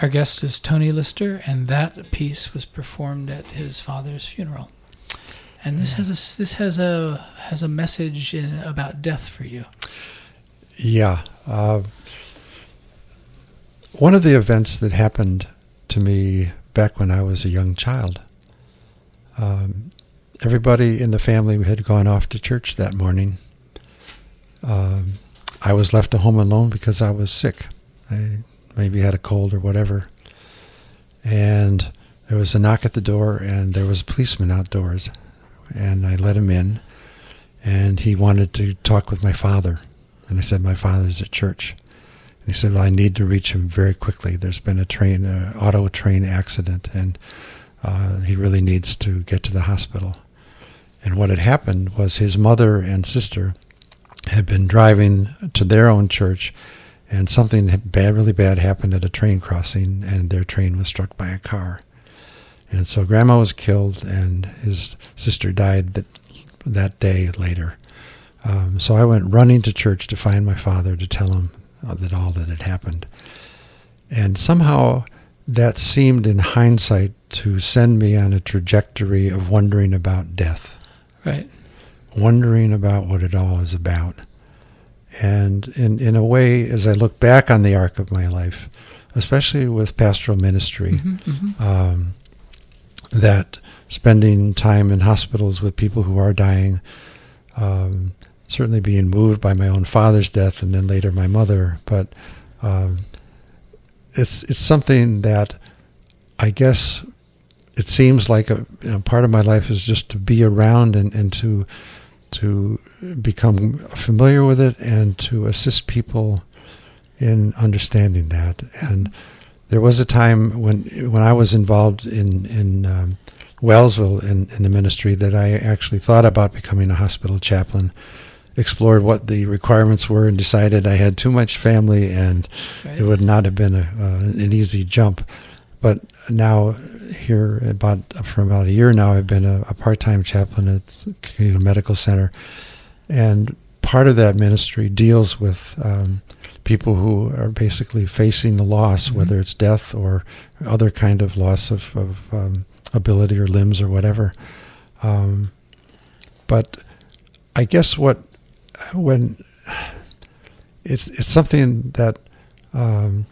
Our guest is Tony Lister, and that piece was performed at his father's funeral. And this has a this has a has a message in, about death for you. Yeah, uh, one of the events that happened to me back when I was a young child. Um, everybody in the family had gone off to church that morning. Um, I was left at home alone because I was sick. I maybe had a cold or whatever. And there was a knock at the door, and there was a policeman outdoors. And I let him in, and he wanted to talk with my father. And I said, my father's at church. And he said, well, I need to reach him very quickly. There's been a train, uh, auto train accident, and uh, he really needs to get to the hospital. And what had happened was his mother and sister had been driving to their own church, and something bad, really bad happened at a train crossing, and their train was struck by a car. And so Grandma was killed, and his sister died that, that day later. Um, so I went running to church to find my father to tell him that all that had happened. And somehow that seemed in hindsight to send me on a trajectory of wondering about death. Right. Wondering about what it all is about. And in, in a way, as I look back on the arc of my life, especially with pastoral ministry, Mm-hmm, mm-hmm. Um, that spending time in hospitals with people who are dying, um, certainly being moved by my own father's death and then later my mother, but um, it's it's something that I guess it seems like a you know, part of my life is just to be around and, and to to become familiar with it and to assist people in understanding that. And there was a time when when I was involved in in um, Wellsville in, in the ministry that I actually thought about becoming a hospital chaplain, explored what the requirements were, and decided I had too much family and right. It would not have been a, uh, an easy jump. But now here, about for about a year now, I've been a, a part-time chaplain at the Community Medical Center, and part of that ministry deals with um, people who are basically facing the loss, mm-hmm. whether it's death or other kind of loss of, of um, ability or limbs or whatever. Um, but I guess what when it's it's something that um,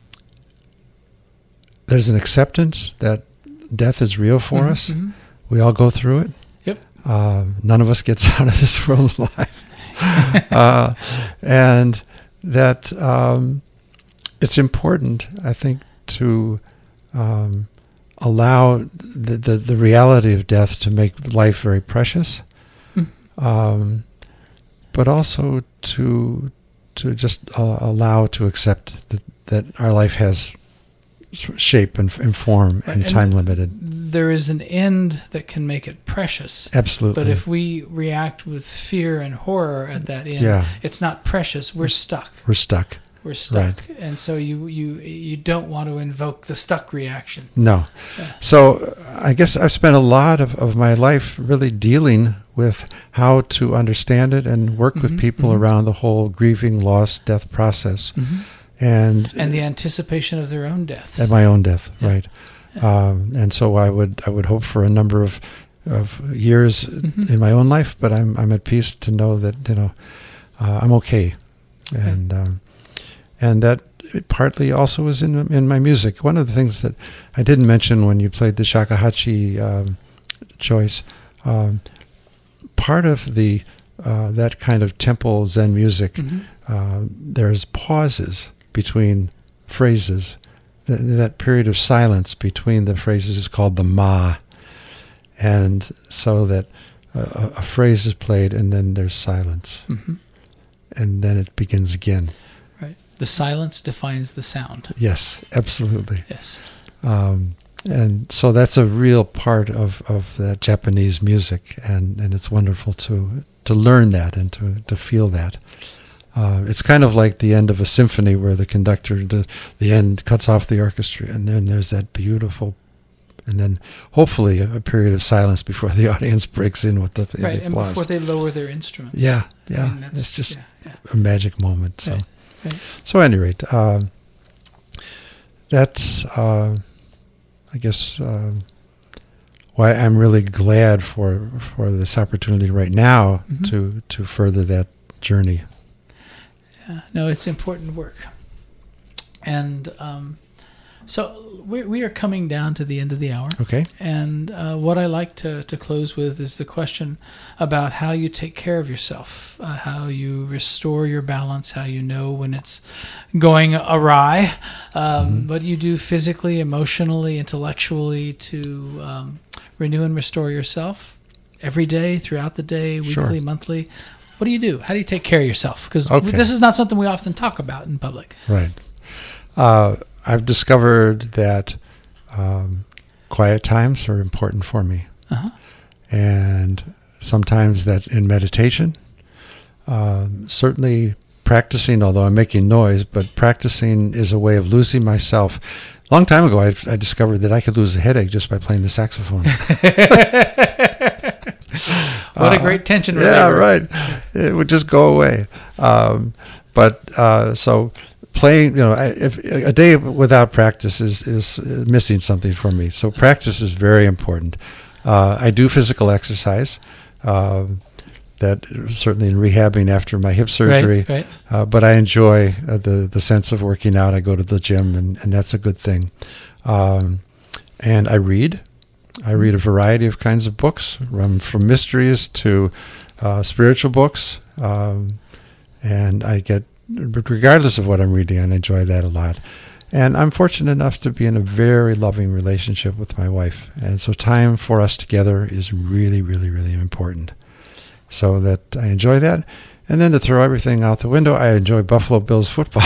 there's an acceptance that death is real for mm-hmm, us. Mm-hmm. We all go through it. Yep. Uh, none of us gets out of this world alive. uh, and that um, it's important, I think, to um, allow the, the, the reality of death to make life very precious, mm-hmm. um, but also to to just uh, allow to accept that, that our life has shape and, and form and, and time limited. There is an end that can make it precious. Absolutely. But if we react with fear and horror at that end, yeah. it's not precious. We're stuck. We're stuck. We're stuck. Right. And so you, you you don't want to invoke the stuck reaction. No. Yeah. So I guess I've spent a lot of, of my life really dealing with how to understand it and work mm-hmm, with people mm-hmm. around the whole grieving, loss, death process. Mm-hmm. And, and the anticipation of their own deaths. And my own death, yeah. right. Yeah. Um, and so I would I would hope for a number of of years mm-hmm. in my own life, but I'm I'm at peace to know that, you know, uh, I'm okay. And um, and that it partly also is in in my music. One of the things that I didn't mention when you played the shakuhachi um, choice, um, part of the uh, that kind of temple Zen music, mm-hmm. uh, there's pauses between phrases. That, that period of silence between the phrases is called the ma. And so that a, a phrase is played and then there's silence. Mm-hmm. And then it begins again. Right. The silence defines the sound. Yes, absolutely. Yes. Um, and so that's a real part of, of that Japanese music. And, and it's wonderful to to learn that and to, to feel that. Uh, it's kind of like the end of a symphony where the conductor, the, the end, cuts off the orchestra, and then there's that beautiful, and then hopefully a, a period of silence before the audience breaks in with the, right, the and applause. before they lower their instruments. Yeah, yeah. I mean, it's just yeah, yeah. a magic moment. So, right, right. so at any rate, um, that's, uh, I guess, uh, why I'm really glad for for this opportunity right now mm-hmm. to to further that journey. Yeah, no, it's important work, and um, so we we are coming down to the end of the hour. Okay. And uh, what I like to to close with is the question about how you take care of yourself, uh, how you restore your balance, how you know when it's going awry, um, mm-hmm. what you do physically, emotionally, intellectually to um, renew and restore yourself every day, throughout the day, weekly, sure. monthly. What do you do? How do you take care of yourself? Because okay. this is not something we often talk about in public. Right. Uh, I've discovered that um, quiet times are important for me. Uh-huh. And sometimes that in meditation, um, certainly practicing, although I'm making noise, but practicing is a way of losing myself. A long time ago, I, I discovered that I could lose a headache just by playing the saxophone. What a great tension reliever. Yeah, right. It would just go away. Um, but uh, so playing, you know, if a day without practice is, is missing something for me. So practice is very important. Uh, I do physical exercise. Uh, that certainly in rehabbing after my hip surgery. Right, right. Uh, but I enjoy uh, the the sense of working out. I go to the gym, and, and that's a good thing. Um, and I read. I read a variety of kinds of books, from, from mysteries to uh, spiritual books. Um, and I get, regardless of what I'm reading, I enjoy that a lot. And I'm fortunate enough to be in a very loving relationship with my wife. And so time for us together is really, really, really important. So that I enjoy that. And then to throw everything out the window, I enjoy Buffalo Bills football.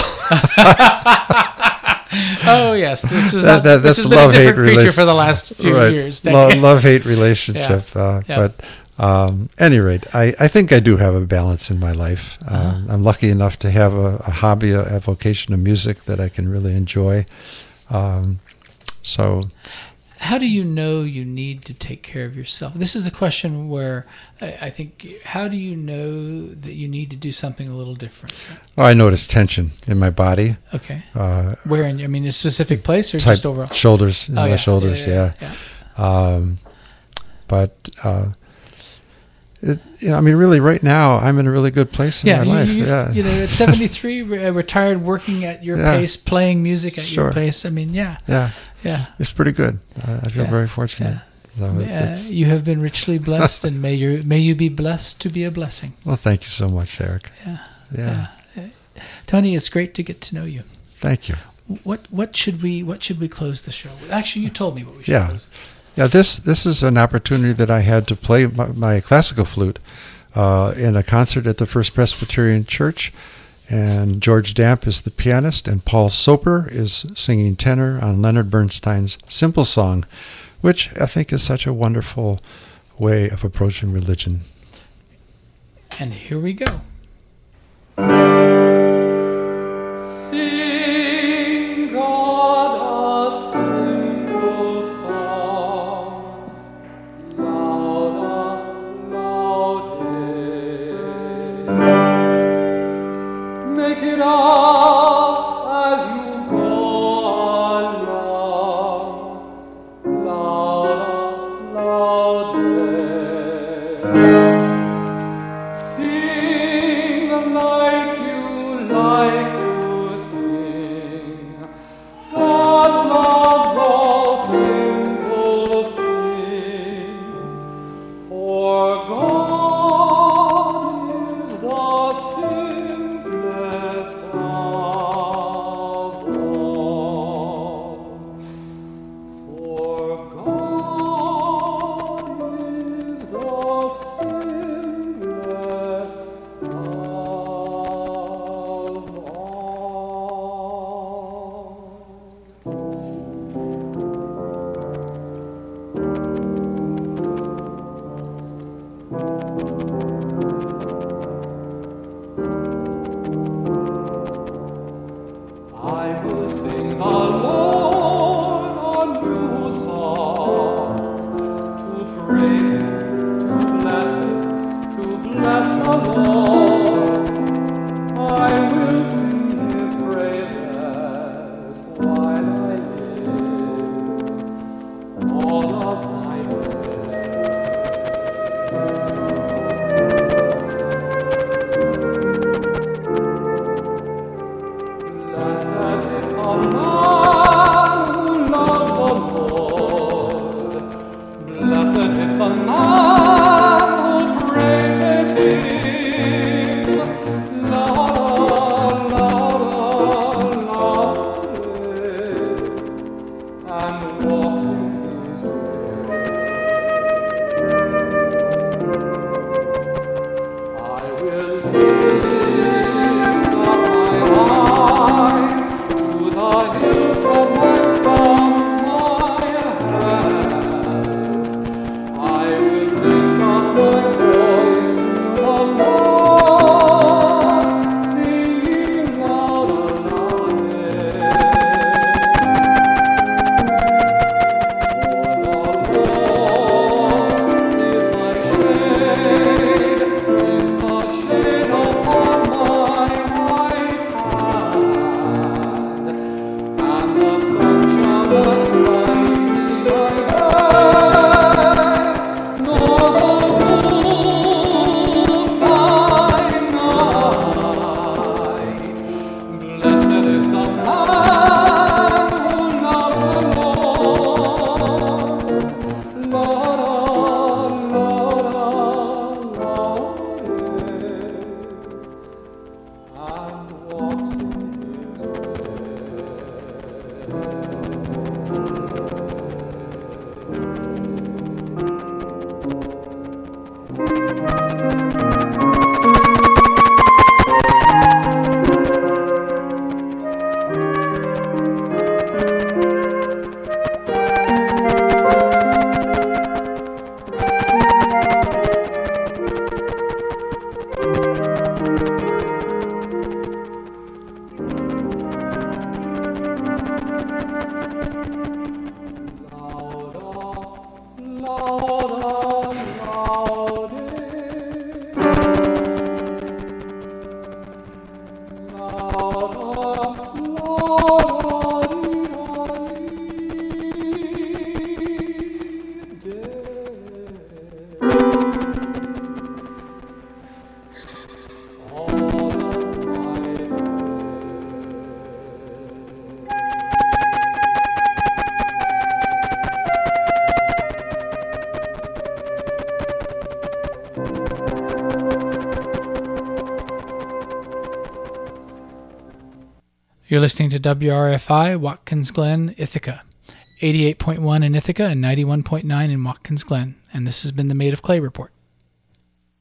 Oh, yes. This was that, that, this that's has been a love-hate different creature relation- for the last few right. years. Lo- love-hate relationship. Yeah. Uh, Yeah. But um, any rate, I, I think I do have a balance in my life. Um, Uh-huh. I'm lucky enough to have a, a hobby, a, a vocation of music that I can really enjoy. Um, so... How do you know you need to take care of yourself? This is a question where I, I think, how do you know that you need to do something a little different? Oh, I notice tension in my body. Okay. Uh, where, in, I mean, a specific place or type, just overall? Shoulders, in oh, my yeah. shoulders, yeah. yeah. yeah, yeah. Um, but, uh, it, you know, I mean, really, right now, I'm in a really good place in yeah, my you, life. you've- Yeah, You know, at seventy-three, re- retired, working at your Yeah. pace, playing music at Sure. your pace. I mean, yeah, yeah, yeah. it's pretty good. I, I feel Yeah. very fortunate. So it- Uh, it's, you have been richly blessed, and may you may you be blessed to be a blessing. well, thank you so much, Eric. Yeah, Yeah, yeah. Tony, it's great to get to know you. thank you. What what should we what should we close the show with? Actually, you told me what we should Yeah. close. Yeah, this this is an opportunity that I had to play my, my classical flute uh, in a concert at the First Presbyterian Church, and George Damp is the pianist, and Paul Soper is singing tenor on Leonard Bernstein's Simple Song, which I think is such a wonderful way of approaching religion. And here we go. Sing God a simple song, louder, louder. Make it up as you go along, louder, louder. Sing like you like to sing. God loves all simple things, for God is the simplest of all. For God is the simplest of I will sing the Lord a new song, to praise Him, to bless Him, to bless the Lord. I will sing His praises while I You're listening to W R F I, Watkins Glen, Ithaca, eighty-eight point one in Ithaca and ninety-one point nine in Watkins Glen, and this has been the Made of Clay Report.